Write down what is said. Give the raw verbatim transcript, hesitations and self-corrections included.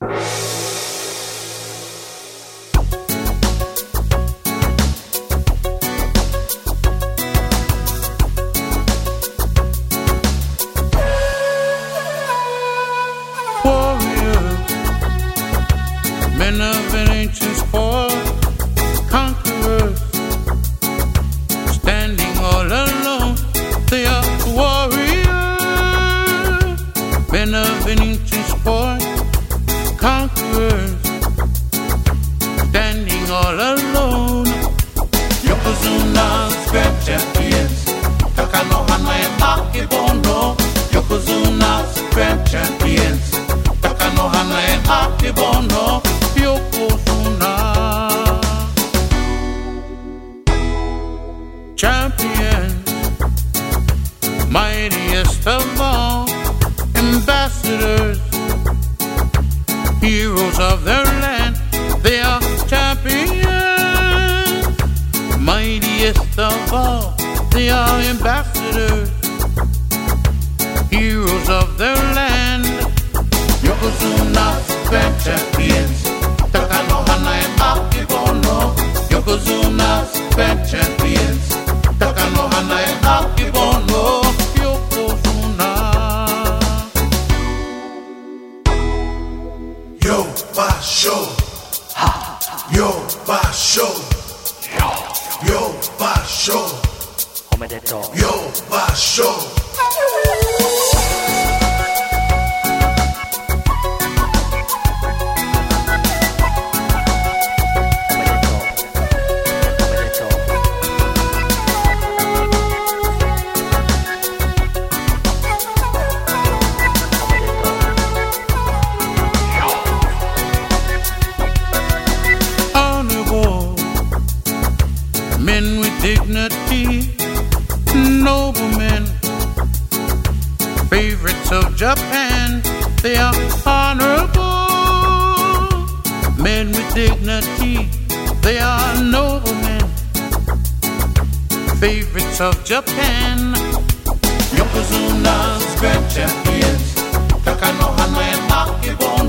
Warriors, men of an ancient sport, conquerors, standing all alone. They are warriors, men of an ancient sport, conquerors, standing all alone. Yokozuna, scrap champions, Takanohana and Akebono. Yokozuna, scrap champions, Takanohana and Akebono. Yokozuna, champions, mightiest of all, ambassadors, heroes of their land. They are champions, mightiest of all. They are ambassadors, heroes of their land. Yokozuna, scrap champions, Takanohana and Akebono. Yokozuna, scrap champions, Takanohana and Akebono. Yokozuna, Yo Basho, Yo Basho, Yo Basho, Yo Basho. men with dignity, noblemen, favorites of Japan. They are honorable, men with dignity. They are noblemen, favorites of Japan. Yokozuna, scrap champions, Takanohana and Akebono.